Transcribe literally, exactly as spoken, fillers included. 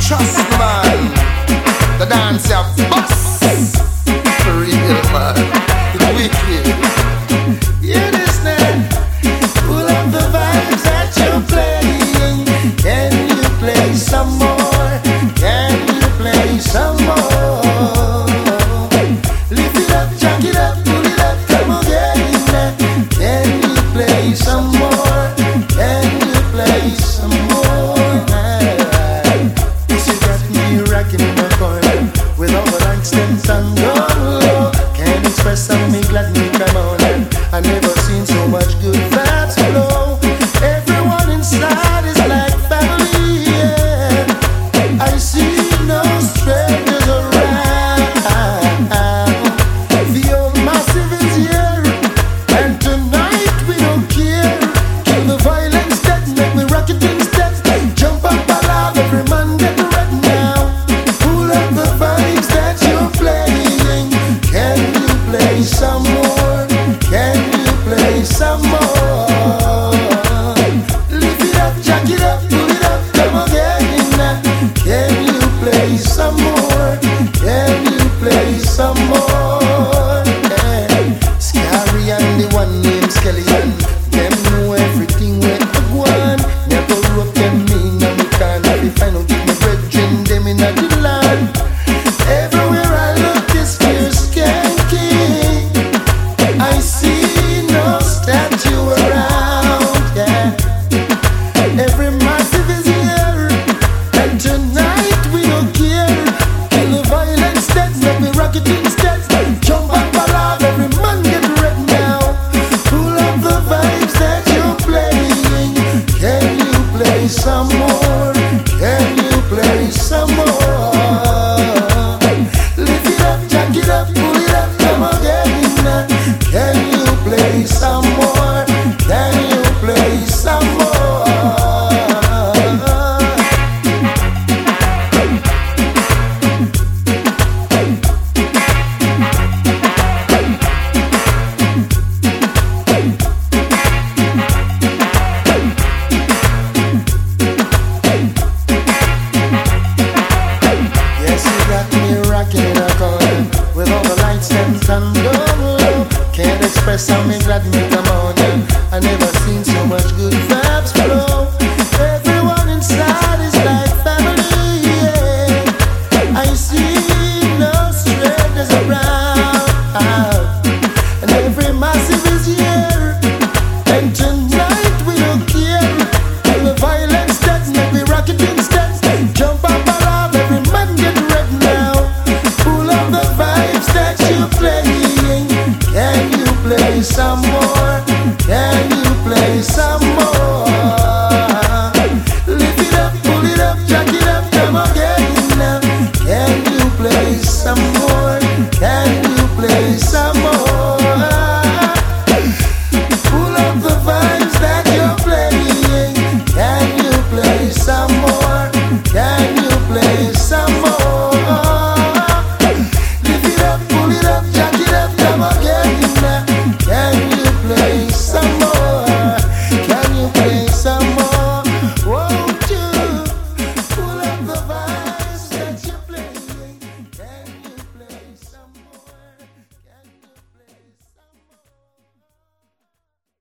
Trust me, man. The dance ya bust. For real, man. It's wicked. Hear this now. Pull up the vibes that you're playing. Can you play some more? Can you play some more? Lift it up, jack it up, pull it up, come again. Can you play some more? Can you play some more? This you got me rocking in the corner with all the lights and sun gone low. Can't express how me glad me come on. I never seen so much good vibes flow. Everyone inside is like family, yeah. I see no strangers around. The old massive is here, and tonight we don't care. Kill the violence that make me rock it instead. Jump up alive, every man get red now. Pull up the vibes that you're playing. Can you play some more? Can you play some more? Lift it up, jack it up, pull it up, come again. Can you play some more? Can you play some more? Yeah. Scary and the one named Skeleton. Them know everything where to go on. Never rope them in and we can't have the final. Give me brethren, them in the land. Everywhere I look is fear skanky. I see no statue around, yeah. Every massive is here, and tonight we don't care. Kill the violence that make me rock it instead. Jump up alive, every man get red now. Pull up the vibes that you're playing. Can you play some more? Can you play some more? Lift it up, jack it up, pull it up, come again. Can you play some more? Can you play some more? Yes, you got me rocking in a corner with all the lights and sun low. Can't express how me glad me come on. I never seen so much good vibes flow.